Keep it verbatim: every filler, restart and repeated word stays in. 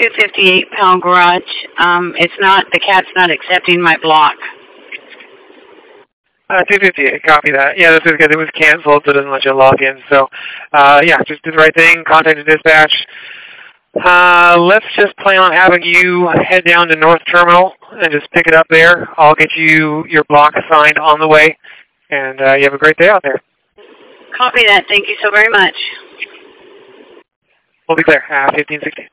two fifty-eight Powell Garage. Um, it's not, the cat's not accepting my block. Uh, two fifty-eight, copy that. Yeah, this is because it was canceled, so it doesn't let you log in. So, uh, yeah, just do the right thing. Contact the dispatch. Uh, let's just plan on having you head down to North Terminal and just pick it up there. I'll get you your block assigned on the way, and uh, you have a great day out there. Copy that. Thank you so very much. We'll be clear. Uh, fifteen sixty.